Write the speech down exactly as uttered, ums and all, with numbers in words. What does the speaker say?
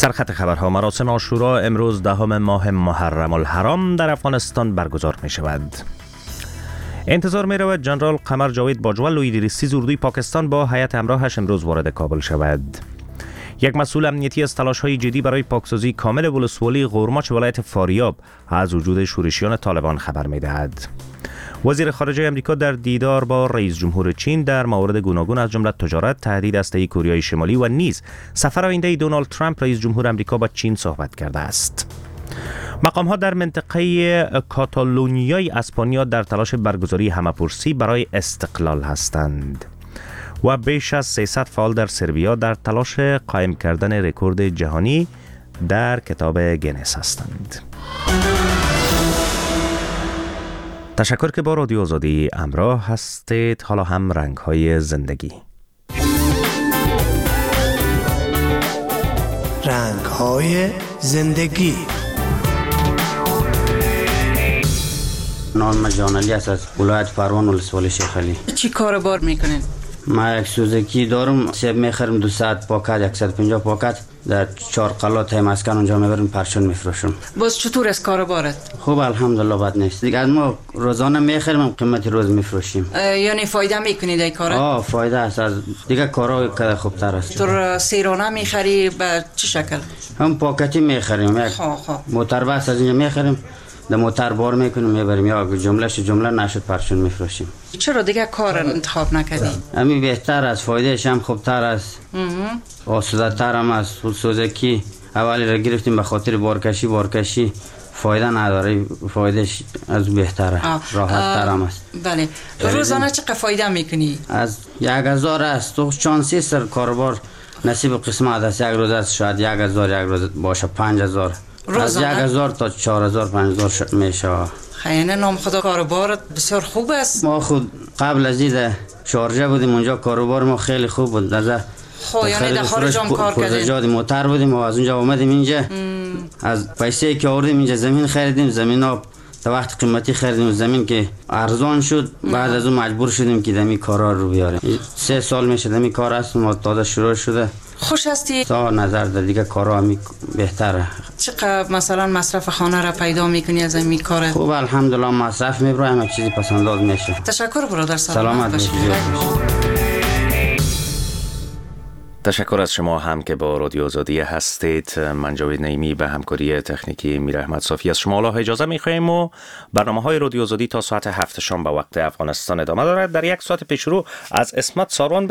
سرخط خبرها. مراسم عاشورا امروز دهم ماه محرم الحرام در افغانستان برگزار می شود. انتظار می رود جنرال قمر جاوید باجوا لوی رئیس اردوی پاکستان با هیئت همراهش امروز وارد کابل شود. یک مسئول امنیتی از تلاش‌های جدی برای پاکسازی کامل ولسوالی غورماچ ولایت فاریاب از وجود شورشیان طالبان خبر می‌دهد. وزیر خارجه آمریکا در دیدار با رئیس جمهور چین در موارد گوناگون از جمله تجارت، تهدید هسته‌ای کوریای شمالی و نیز سفر آینده دونالد ترامپ رئیس جمهور آمریکا با چین صحبت کرده است. مقام‌ها در منطقه کاتالونیای اسپانیا در تلاش برگزاری همه‌پرسی برای استقلال هستند. و بیش از سیصد فعال در سربیا در تلاش قائم کردن رکورد جهانی در کتاب گینس هستند. تشکر که با رادیو آزادی همراه هستید. حالا هم رنگ‌های زندگی. رنگ‌های زندگی. نام جانعلی است از ولایت فروان ولسوالی شیخ علی. چی کاروبار میکنین؟ ما یک سوزکی دارم، سیب میخرم دویست پاکت، صد و پنجاه پاکت در چهار قلا تای مسکن اونجا میبرم پرچون میفروشم. باز چطور است کاروبارت؟ خوب الحمدلله، بد نیست. دیگه از ما روزانه میخریم قیمت روز میفروشیم. یعنی فایده میکنید این کارا؟ آه فایده است. از دیگه کارا کده خوبتر است. تو سیرانه میخری به چه شکل؟ هم پاکتی میخریم، یک موتر بس از اینجا میخریم، در موتر بار میکنیم میبریم، یا جملهش جمله نشد پرچون میفروشیم. چرا دیگه کار انتخاب نکردی؟ همین بهتر است، فایدهش هم خوبتر است، آسوده تر هم است. سوزکی اولی را گرفتیم به خاطر بارکشی، بارکشی فایده نداره، فایدهش از بهتره، راحت تر هم است. بله. روزانه چقدر فایده میکنی؟ از یک هزار است. تو چانسی سر کاربار نصیب قسمت است. یک روز است شاید یک هزار، یک روز باشه پنج هزار. از یک هزار تا چهار هزار پنج هزار میشه. خیلی نام خدا کاروبارت بسیار خوب است. ما خود قبل از این شارجه بودیم، اونجا کاروبار ما خیلی خوب بود. از خب یعنی در خارج هم کار کردیم. جادی موتر بودیم و از اونجا اومدیم اینجا. ام. از پیسه که آوردیم اینجا زمین خریدیم، زمین ها تا وقت قیمتی خریدیم، زمین که ارزان شد بعد از اون مجبور شدیم که دمی کارا رو بیاریم. سه سال میشه دمی کار است، ما تازه شروع شده. خوش هستی؟ تا نظر در دیگه کارا هم بهتره. چقدر مثلا مصرف خانه را پیدا میکنی از این کار؟ خوب الحمدلله مصرف میبرایم، یک چیزی پسنداز میشه. تشکر برادر، سلامت باشید. تشکر از شما هم که با رادیو آزادی هستید. من جاوید نعیمی به همکاری تکنیکی میر احمد صافی از شما الله اجازه میخواهیم و برنامه های رادیو آزادی تا ساعت هفت شام به وقت افغانستان ادامه دارد. در یک ساعت پیش رو از اسمت ساروان